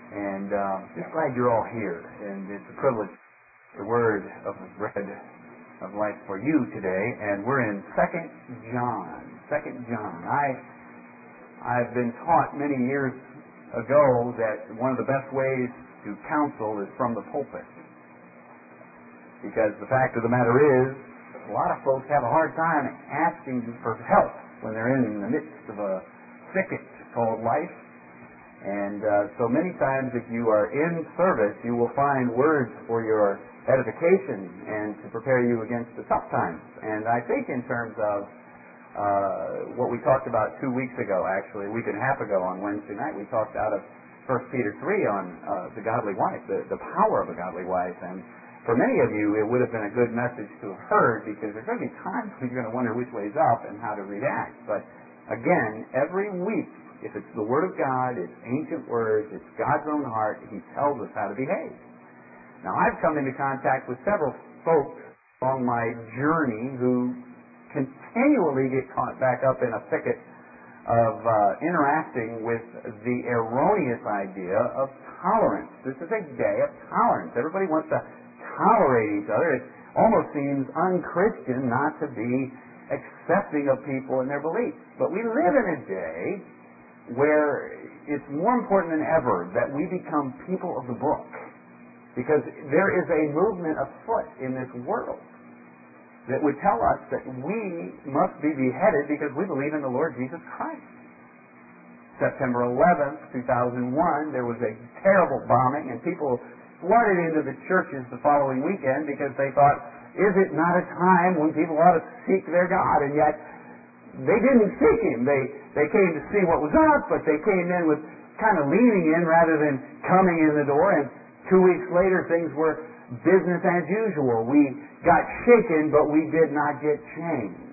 And just glad you're all here. And it's a privilege, the word of bread of life for you today. And we're in 2 John. 2 John. I've been taught many years ago that one of the best ways to counsel is from the pulpit. Because the fact of the matter is, a lot of folks have a hard time asking for help when they're in the midst of a thicket called life. And so many times if you are in service, you will find words for your edification and to prepare you against the tough times. And I think in terms of what we talked about 2 weeks ago, actually, a week and a half ago on Wednesday night, we talked out of 1 Peter 3 on the godly wife, the power of a godly wife. And for many of you, it would have been a good message to have heard, because there's going to be times when you're going to wonder which way's up and how to react. But again, every week, if it's the Word of God, it's ancient words, it's God's own heart, He tells us how to behave. Now, I've come into contact with several folks along my journey who continually get caught back up in a thicket of interacting with the erroneous idea of tolerance. This is a day of tolerance. Everybody wants to tolerate each other. It almost seems unchristian not to be accepting of people and their beliefs. But we live in a day where it's more important than ever that we become people of the book, because there is a movement afoot in this world that would tell us that we must be beheaded because we believe in the Lord Jesus Christ. September 11th, 2001, there was a terrible bombing, and people flooded into the churches the following weekend because they thought, is it not a time when people ought to seek their God? And yet, they didn't seek Him. They came to see what was up, but they came in with kind of leaning in rather than coming in the door. And 2 weeks later, things were business as usual. We got shaken, but we did not get changed.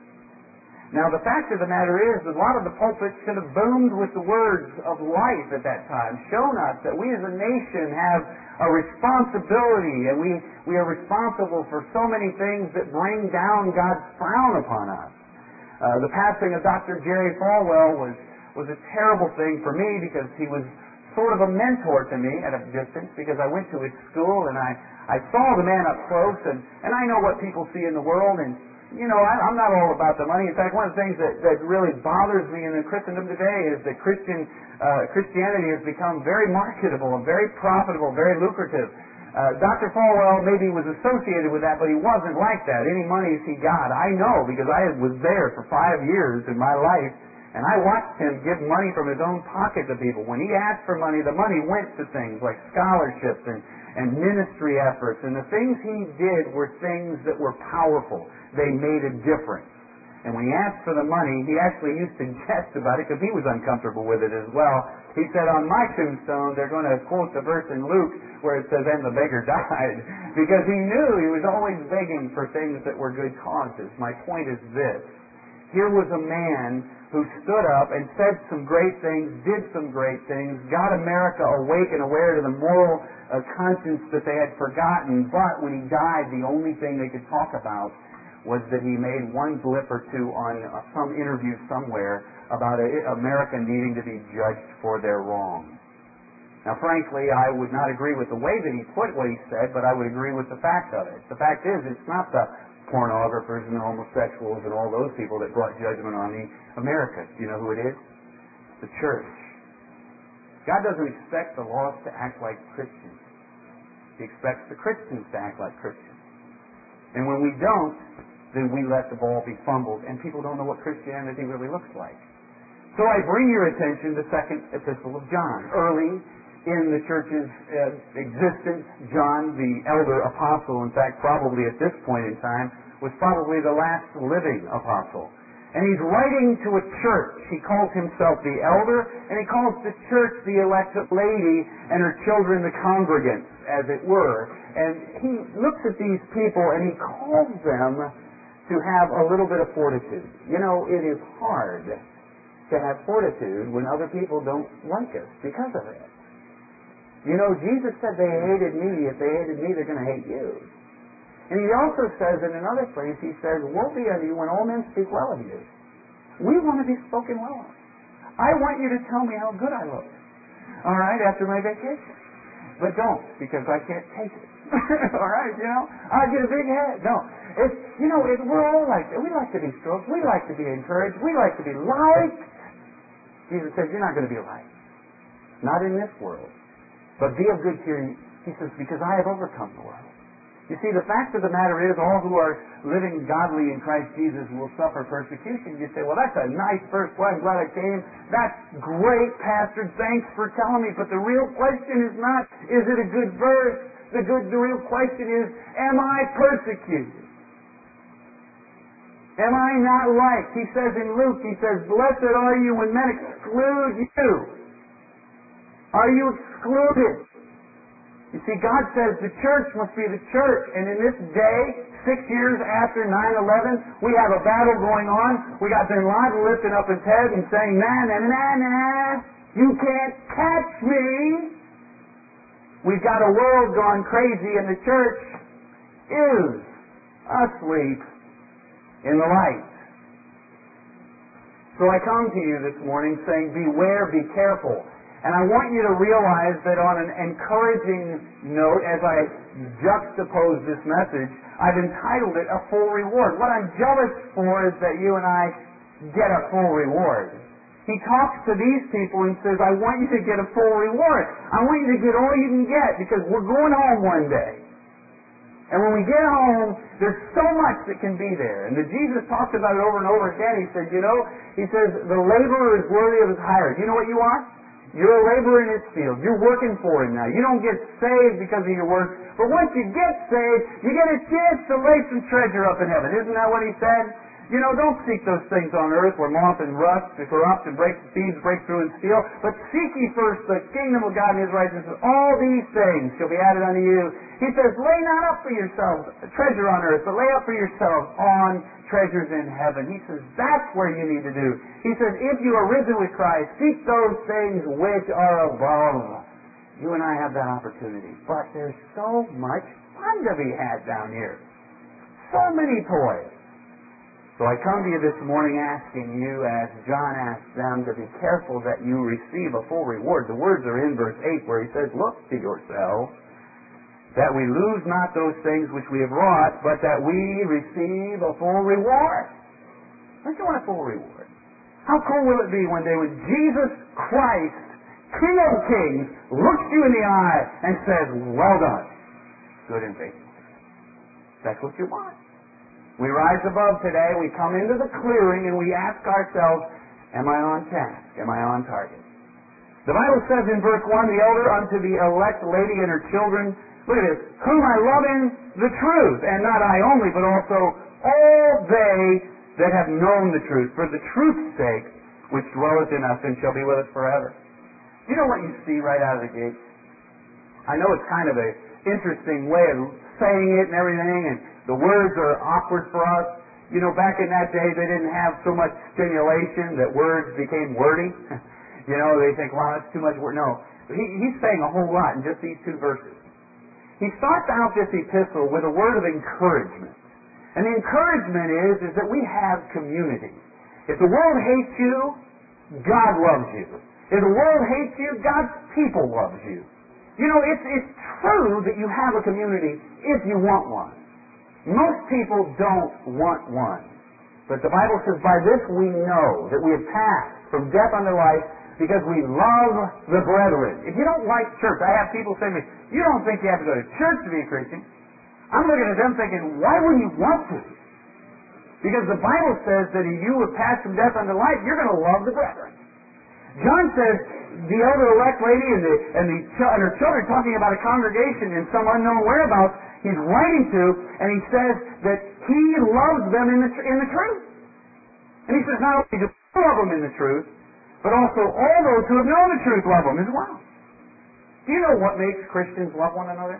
Now, the fact of the matter is that a lot of the pulpits should have boomed with the words of life at that time, shown us that we as a nation have a responsibility, and we are responsible for so many things that bring down God's frown upon us. The passing of Dr. Jerry Falwell was a terrible thing for me, because he was sort of a mentor to me at a distance, because I went to his school and I saw the man up close, and I know what people see in the world, and you know, I'm not all about the money. In fact, one of the things that really bothers me in the Christendom today is that Christianity has become very marketable and very profitable, very lucrative. Dr. Falwell maybe was associated with that, but he wasn't like that. Any monies he got, I know, because I was there for 5 years in my life, and I watched him give money from his own pocket to people. When he asked for money, the money went to things like scholarships and ministry efforts, and the things he did were things that were powerful. They made a difference. And when he asked for the money, he actually used to jest about it, because he was uncomfortable with it as well. He said, on my tombstone, they're going to quote the verse in Luke where it says, and the beggar died, because he knew he was always begging for things that were good causes. My point is this. Here was a man who stood up and said some great things, did some great things, got America awake and aware to the moral conscience that they had forgotten, but when he died, the only thing they could talk about was that he made one blip or two on some interview somewhere about America needing to be judged for their wrongs. Now, frankly, I would not agree with the way that he put what he said, but I would agree with the fact of it. The fact is, it's not the pornographers and the homosexuals and all those people that brought judgment on the America. Do you know who it is? The church. God doesn't expect the lost to act like Christians. He expects the Christians to act like Christians. And when we don't, then we let the ball be fumbled, and people don't know what Christianity really looks like. So I bring your attention to the second epistle of John. Early in the church's existence, John, the elder apostle, in fact, probably at this point in time, was probably the last living apostle. And he's writing to a church. He calls himself the elder, and he calls the church the elect lady and her children the congregants, as it were. And he looks at these people and he calls them to have a little bit of fortitude. You know, it is hard to have fortitude when other people don't like us because of it. You know, Jesus said they hated me. If they hated me, they're going to hate you. And he also says in another place, he says, woe be unto you when all men speak well of you. We want to be spoken well of. I want you to tell me how good I look. all right, after my vacation. But don't, because I can't take it. All right, I get a big head. No. We're all like that. We like to be stroked. We like to be encouraged. We like to be liked. Jesus says, you're not going to be liked. Not in this world. But be of good cheer. He says, because I have overcome the world. You see, the fact of the matter is, all who are living godly in Christ Jesus will suffer persecution. You say, well, that's a nice verse. Well, I'm glad I came. That's great, Pastor. Thanks for telling me. But the real question is not, is it a good verse? The real question is, am I persecuted? Am I not liked? He says in Luke, blessed are you when men exclude you. Are you excluded? You see, God says the church must be the church. And in this day, 6 years after 9/11, we have a battle going on. We got bin Laden lifting up his head and saying, nah, nah, nah, nah, nah, you can't catch me. We've got a world gone crazy, and the church is asleep in the light. So I come to you this morning saying, beware, be careful. And I want you to realize that on an encouraging note, as I juxtapose this message, I've entitled it A Full Reward. What I'm jealous for is that you and I get a full reward. He talks to these people and says, I want you to get a full reward. I want you to get all you can get, because we're going home one day. And when we get home, there's so much that can be there. And Jesus talks about it over and over again. He says, the laborer is worthy of his hire. You know what you are? You're a laborer in his field. You're working for him now. You don't get saved because of your work. But once you get saved, you get a chance to lay some treasure up in heaven. Isn't that what he said? Don't seek those things on earth where moth and rust corrupt and thieves break through and steal. But seek ye first the kingdom of God and his righteousness. All these things shall be added unto you. He says, lay not up for yourselves a treasure on earth, but lay up for yourselves on treasures in heaven. He says, that's where you need to do. He says, if you are risen with Christ, seek those things which are above. You and I have that opportunity. But there's so much fun to be had down here. So many toys. So I come to you this morning asking you, as John asked them, to be careful that you receive a full reward. The words are in verse 8 where he says, look to yourselves, that we lose not those things which we have wrought, but that we receive a full reward. Don't you want a full reward? How cool will it be one day when Jesus Christ, King of Kings, looks you in the eye and says, well done, good and faithful. That's what you want. We rise above today, we come into the clearing, and we ask ourselves, am I on task? Am I on target? The Bible says in verse 1, the elder unto the elect lady and her children, look at this, whom I love in the truth, and not I only, but also all they that have known the truth, for the truth's sake, which dwelleth in us and shall be with us forever. You know what you see right out of the gate? I know it's kind of an interesting way of saying it and everything, and the words are awkward for us. Back in that day, they didn't have so much stimulation that words became wordy. They think, wow, that's too much word. No. He's saying a whole lot in just these two verses. He starts out this epistle with a word of encouragement. And the encouragement is that we have community. If the world hates you, God loves you. If the world hates you, God's people loves you. It's true that you have a community if you want one. Most people don't want one. But the Bible says, by this we know that we have passed from death unto life because we love the brethren. If you don't like church, I have people say to me, you don't think you have to go to church to be a Christian? I'm looking at them thinking, why wouldn't you want to? Because the Bible says that if you have passed from death unto life, you're going to love the brethren. John says the elder elect lady and her children talking about a congregation in some unknown whereabouts he's writing to, and he says that he loves them in the truth. And he says not only do we love them in the truth, but also all those who have known the truth love them as well. Do you know what makes Christians love one another?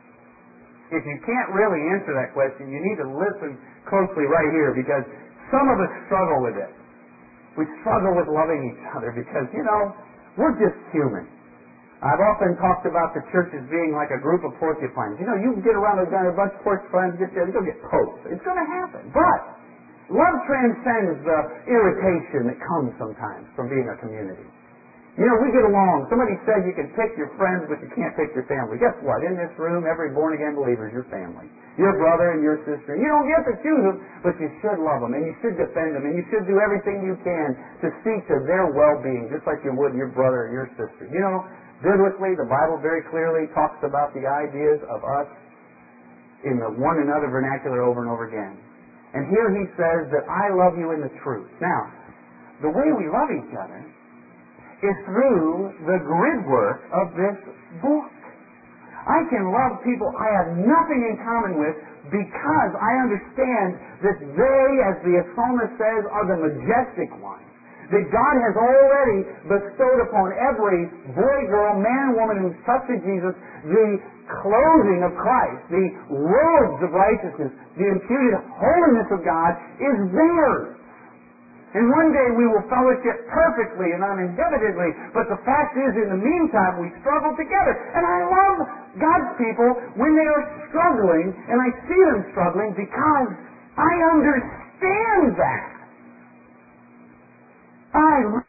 If you can't really answer that question, you need to listen closely right here, because some of us struggle with it. We struggle with loving each other because, we're just human. I've often talked about the church as being like a group of porcupines. You can get around a bunch of porcupines, you're going to get poked. It's going to happen. But love transcends the irritation that comes sometimes from being a community. You know, we get along. Somebody said you can pick your friends, but you can't pick your family. Guess what? In this room, every born-again believer is your family. Your brother and your sister. You don't get to choose them, but you should love them, and you should defend them, and you should do everything you can to see to their well-being, just like you would your brother or your sister. You know, biblically, the Bible very clearly talks about the ideas of us in the one another vernacular over and over again. And here he says that I love you in the truth. Now, the way we love each other is through the grid work of this book. I can love people I have nothing in common with because I understand that they, as the psalmist says, are the majestic ones. That God has already bestowed upon every boy, girl, man, woman who's trusted Jesus the clothing of Christ, the robes of righteousness, the imputed holiness of God is theirs. And one day we will fellowship perfectly and uninhibitedly, but the fact is, in the meantime, we struggle together. And I love God's people when they are struggling, and I see them struggling because I understand that. I love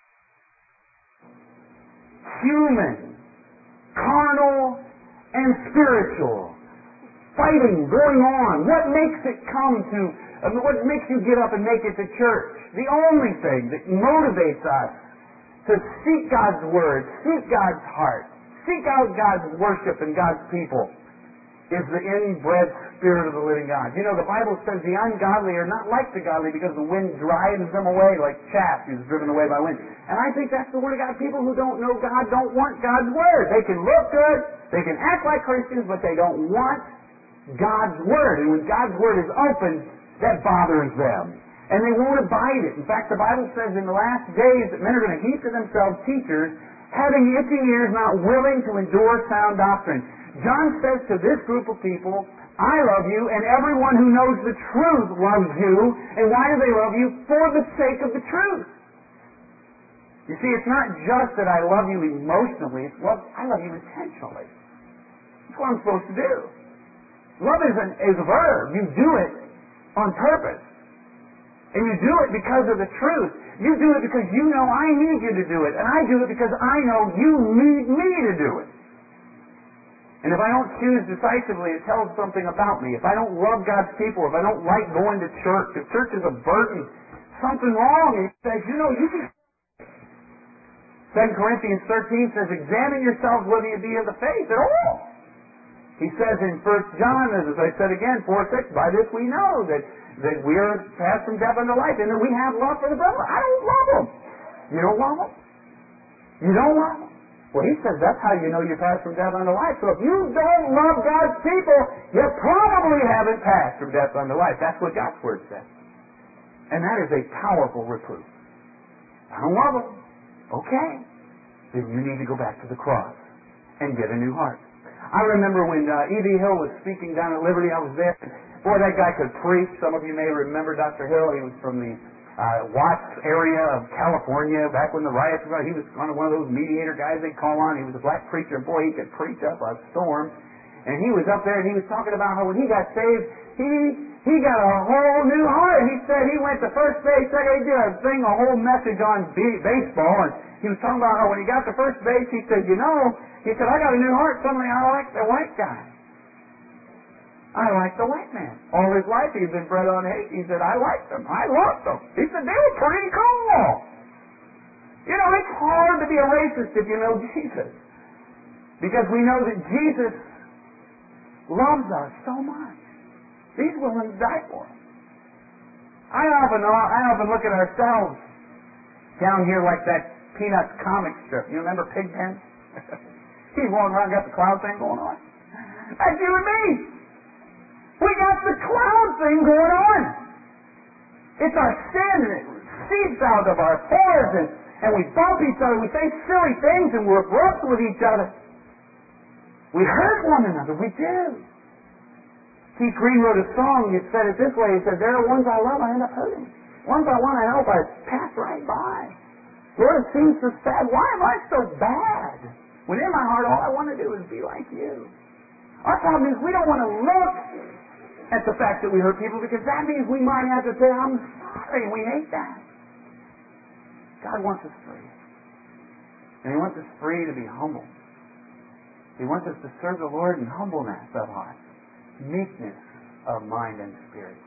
human, carnal, and spiritual fighting going on. What makes it come to, what makes you get up and make it to church? The only thing that motivates us to seek God's Word, seek God's heart, seek out God's worship and God's people is the inbred Spirit of the living God. You know, the Bible says the ungodly are not like the godly because the wind drives them away like chaff is driven away by wind. And I think that's the Word of God. People who don't know God don't want God's Word. They can look good, they can act like Christians, but they don't want God's Word. And when God's Word is open, that bothers them. And they won't abide it. In fact, the Bible says in the last days that men are going to heap to themselves teachers having itching ears, not willing to endure sound doctrine. John says to this group of people, I love you, and everyone who knows the truth loves you. And why do they love you? For the sake of the truth. You see, it's not just that I love you emotionally, it's I love you intentionally. That's what I'm supposed to do. Love is a verb. You do it on purpose. And you do it because of the truth. You do it because you know I need you to do it. And I do it because I know you need me to do it. And if I don't choose decisively, it tells something about me. If I don't love God's people, if I don't like going to church, if church is a burden, something wrong. And he says, you know, you can... 2 Corinthians 13 says, examine yourselves whether you be of the faith at all. He says in 1 John, as I said again, 4:6, by this we know that we are passed from death unto life, and that we have love for the brother. I don't love them. You don't love them? You don't love them? Well, he says that's how you know you're passed from death unto life. So if you don't love God's people, you probably haven't passed from death unto life. That's what God's Word says. And that is a powerful reproof. I don't love them. Okay. Then you need to go back to the cross and get a new heart. I remember when E.V. Hill was speaking down at Liberty, I was there. Boy, that guy could preach. Some of you may remember Dr. Hill. He was from the Watts area of California back when the riots were going. He was kind of one of those mediator guys they call on. He was a black preacher. Boy, he could preach up a storm. And he was up there and he was talking about how when he got saved, he got a whole new heart. He said he went to first base, second, he did a whole message on baseball. And he was talking about how when he got to first base, he said, he said, I got a new heart. Suddenly I like the white guy. I like the white man. All his life he'd been bred on hate. He said, I liked them. I loved them. He said, they were pretty cool. You know, it's hard to be a racist if you know Jesus. Because we know that Jesus loves us so much. He's willing to die for us. I often look at ourselves down here like that Peanuts comic strip. You remember Pigpen? He's walking around, got the cloud thing going on. That's you and me. We got the cloud thing going on. It's our sin, and it seeps out of our pores, and we bump each other, we say silly things, and we're abrupt with each other. We hurt one another, we do. Keith Green wrote a song, he said it this way, he said, there are ones I love, I end up hurting. Ones I want to help, I pass right by. Lord, it seems so sad. Why am I so bad? When in my heart, all I want to do is be like you. Our problem is we don't want to look at the fact that we hurt people because that means we might have to say, I'm sorry, and we hate that. God wants us free. And He wants us free to be humble. He wants us to serve the Lord in humbleness of heart, meekness of mind and spirit.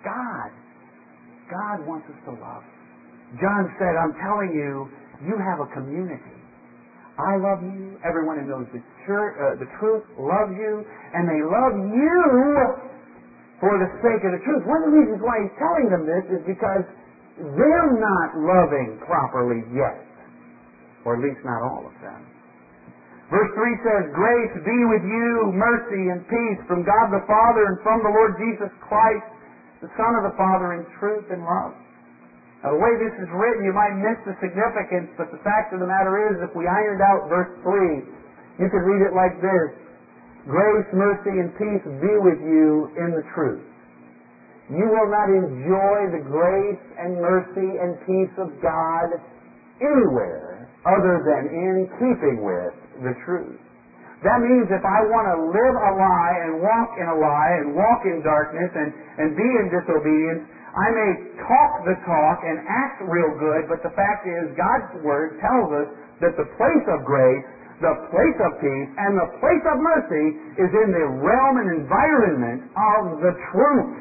God wants us to love. John said, I'm telling you, you have a community. I love you. Everyone who knows the truth loves you, and they love you for the sake of the truth. One of the reasons why He's telling them this is because they're not loving properly yet, or at least not all of them. Verse 3 says, grace be with you, mercy and peace from God the Father and from the Lord Jesus Christ, the Son of the Father, in truth and love. Now, the way this is written, you might miss the significance, but the fact of the matter is, if we ironed out verse 3, you could read it like this: grace, mercy, and peace be with you in the truth. You will not enjoy the grace and mercy and peace of God anywhere other than in keeping with the truth. That means if I want to live a lie and walk in darkness and be in disobedience, I may talk the talk and act real good, but the fact is God's Word tells us that the place of grace, the place of peace, and the place of mercy is in the realm and environment of the truth.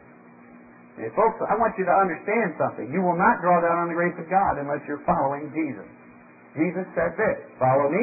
And folks, I want you to understand something. You will not draw down on the grace of God unless you're following Jesus. Jesus said this, follow me,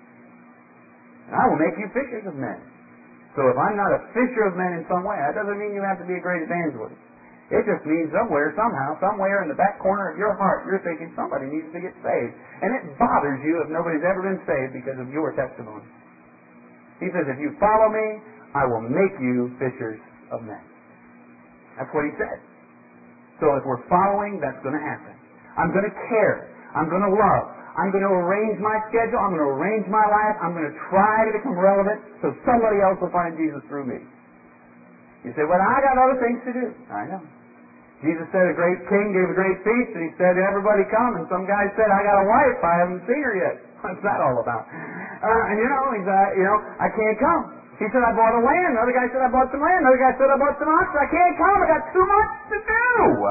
and I will make you fishers of men. So if I'm not a fisher of men in some way, that doesn't mean you have to be a great evangelist. It just means somewhere, somehow, somewhere in the back corner of your heart, you're thinking somebody needs to get saved. And it bothers you if nobody's ever been saved because of your testimony. He says, if you follow me, I will make you fishers of men. That's what He said. So if we're following, that's going to happen. I'm going to care. I'm going to love. I'm going to arrange my schedule. I'm going to arrange my life. I'm going to try to become relevant so somebody else will find Jesus through me. You say, well, I got other things to do. I know. Jesus said a great king gave a great feast, and He said, everybody come. And some guy said, I got a wife. I haven't seen her yet. What's that all about? I can't come. He said, I bought a land. Another guy said, I bought some land. Another guy said, I bought some oxen. I can't come. I got too much to do.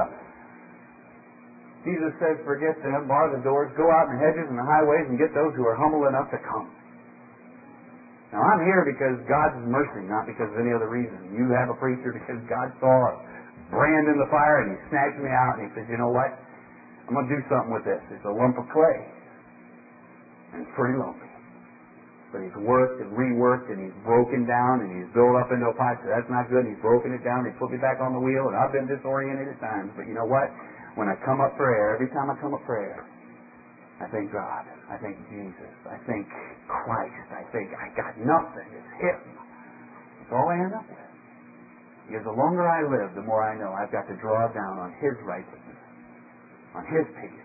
Jesus says, forget them, bar the doors, go out in the hedges and the highways and get those who are humble enough to come. Now, I'm here because God's mercy, not because of any other reason. You have a preacher because God saw a brand in the fire and He snatched me out and He said, you know what? I'm going to do something with this. It's a lump of clay. And it's pretty lumpy. But He's worked and reworked and He's broken down and He's built up into a pot. So that's not good. And He's broken it down. He put me back on the wheel and I've been disoriented at times. But you know what? When I come up for air, every time I come up for air, I thank God. I thank Jesus. I thank Christ. I think I got nothing. It's Him. That's all I end up with. Because the longer I live, the more I know I've got to draw down on His righteousness, on His peace,